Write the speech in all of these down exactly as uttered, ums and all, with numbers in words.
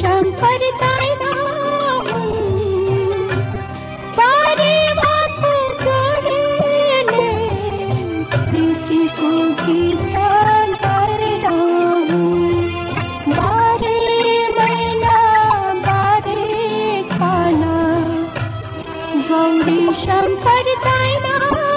शंकर तारा बारे बात जोड़े प्रीति को गीता तारा बारे मैना बारे खाना गौरी शंकर तारा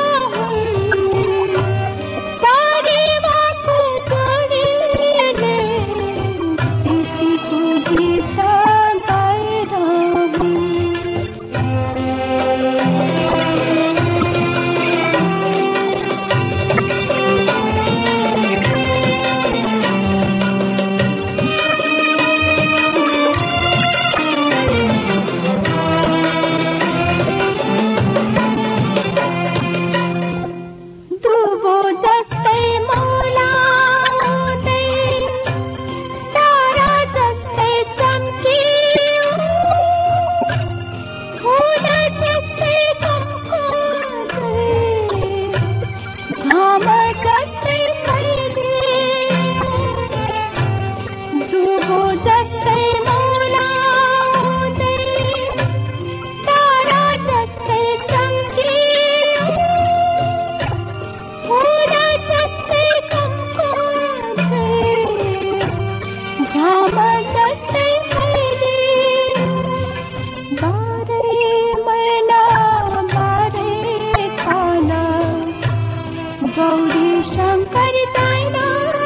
गौरी शंकर तारा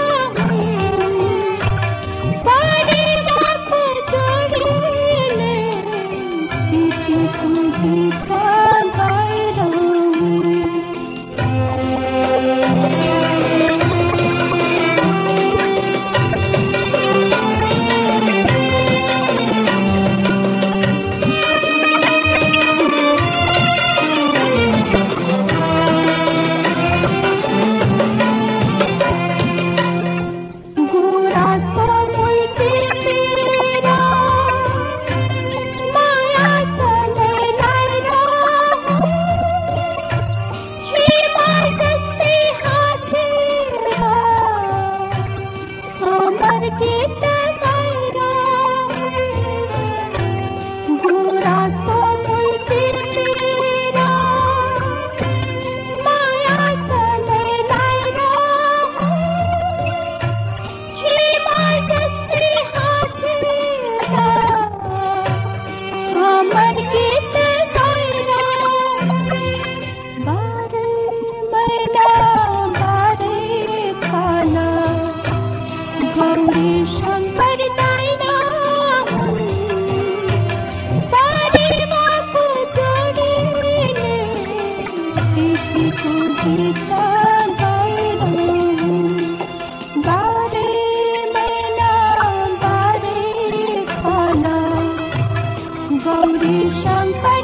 बारे बात जोड़े प्रीति को गीता तारा शंकर तारा बारे बात जोड़े प्रीति को गीता तारा बारे मैना बारे खाना गौरी शंकर